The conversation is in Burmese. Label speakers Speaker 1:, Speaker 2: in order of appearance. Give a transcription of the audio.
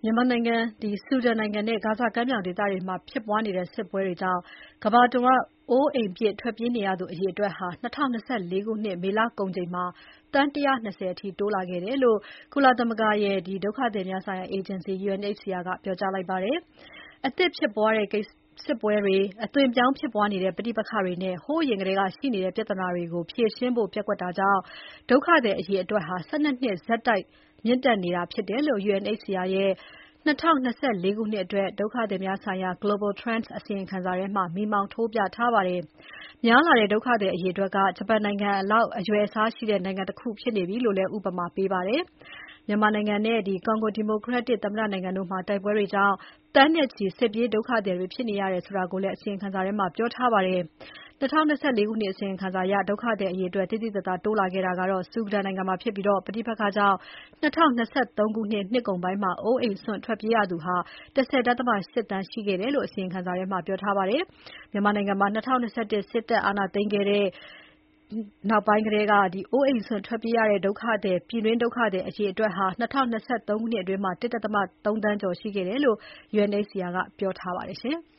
Speaker 1: မြန်မာနိုင်ငံဆူဒန်နိုင်ငံနဲ့ဂါဇာကမ်းမြောင်ဒေသတွေမှာဖြစ်ပွားနေတဲ့စစ်ပွဲတွေကြောင့်ကမ္ဘာတဝန်းအိုးအိမ်ပစ်ထွက်ပြေးနေရသူအရေအတွက်ဟာ2024ခုနှစ်မေလကုန်ချိန်မှာသန်း120အထိတိုးလာခဲ့တယ်လို့ကုလသမဂ္ဂရဲ့ဒုက္ခသည်များဆိုင်ရာအေဂျင်စီ UNHCR ကပြောကြားလိုက်ပါတယ်။အသစ်ဖြစ်ပွားတဲ့စစ်ပွဲတွေ၊အသွင်ပြောင်းဖြစ်ပွားနေတဲ့ပဋိပက္ခတွေနဲ့ဟိုးအရင်ကတည်းကရှိနေတဲ့ပြဿနာတွေကိုဖြေရှင်းဖို့ပျက်ကွက်တာကြောင့်ဒုက္ခသည်အရေအတွက်ဟာ12နှစ်ဆက်တိုက်မြင့်တက်နေတာဖြစ်တယ်လို့ UNHCR ရဲ့2024ခုနှစ်အတွက်ဒုက္ခသည်များဆိုင်ရာ Global Trends အစီရင်ခံစာထဲမှာမီးမောင်းထိုးပြထားပါတယ်။များလာတဲ့ဒုက္ခသည်အရေအတွက်ကဂျပန်နိုင်ငံလောက်အရွယ်အစားရှိတဲ့နိုင်ငံတခုဖြစ်နေပြီလို့လည်းဥပမာပေးပါတယ်။မြန်မာနိုင်ငံနဲ့Congo Democratic သမ္မတနိုင်ငံတို့မှာတိုက်ပွဲတွေကြောင့်သန်းနဲ့ချီစစ်ပြေးဒုက္ခသည်တွေဖြစ်နေရတယ်ဆိုတာကိုလည်းအစီရင်ခံစာထဲမှာပြောထားပါတယ်။2024ခုနှစ်အစီရင်ခံစာအရဒုက္ခသည်အရေအတွက်သိသိသာသာတိုးလာခဲ့တာကတော့ဆူဒန်နိုင်ငံမှာဖြစ်ပြီးပဋိပက္ခကြောင့်2023ခုနှစ်နှစ်ကုန်ပိုင်းမှာအိုးအိမ်စွန့်ထွက်ပြေးရသူ10.8 သန်းရှိခဲ့တယ်လို့အစီရင်ခံစာထဲမှာပြောထားပါတယ်။မြန်မာနိုင်ငံမှာ2021စစ်တပ်အာဏာသိမ်းခဲ့တဲ့နောက်ပိုင်းကတည်းကအိုးအိမ်စွန့်ထွက်ပြေးရတဲ့ပြည်တွင်းဒုက္ခသည်အရေအတွက်ဟာ2023ခုနှစ်အတွင်းမှာ1.3 သန်းကျော်ရှိခဲ့တယ်လို့ UNHCR ကပြောထားပါတယ်ရှင်။